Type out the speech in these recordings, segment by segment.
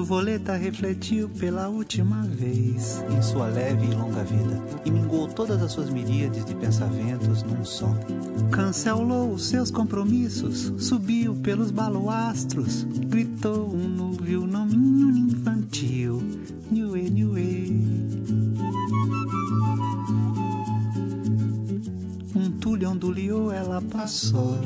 borboleta refletiu pela última vez em sua leve e longa vida, e minguou todas as suas miríades de pensamentos num só. Cancelou os seus compromissos, subiu pelos baloastros, gritou um núvio nominho infantil, niuê, niuê. Um tulho onduliou, ela passou.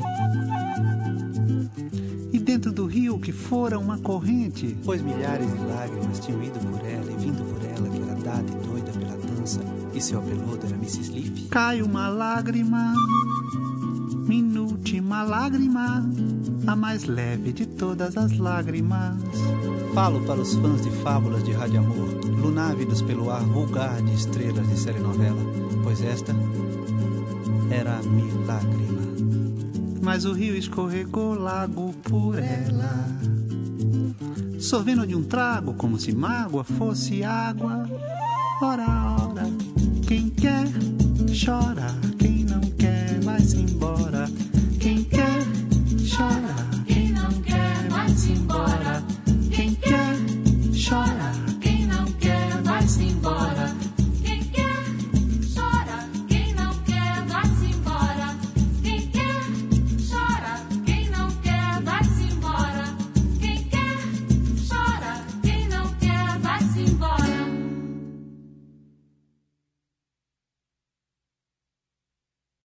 E dentro do rio que fora uma corrente, pois milhares de lágrimas tinham ido por ela e vindo por ela, que era dada e doida pela dança, e seu apelodo era Mrs. Leaf. Cai uma lágrima, minúltima lágrima, a mais leve de todas as lágrimas. Falo para os fãs de fábulas de rádio-amor, lunávidos pelo ar vulgar de estrelas de telenovela, pois esta era a milágrima. Mas o rio escorregou lago por ela, sorvendo de um trago como se mágoa fosse água. Ora, ora, quem quer chora, quem não quer vai-se embora. Quem quer chora, quem não quer vai-se embora. Quem quer chora, quem não quer vai-se embora.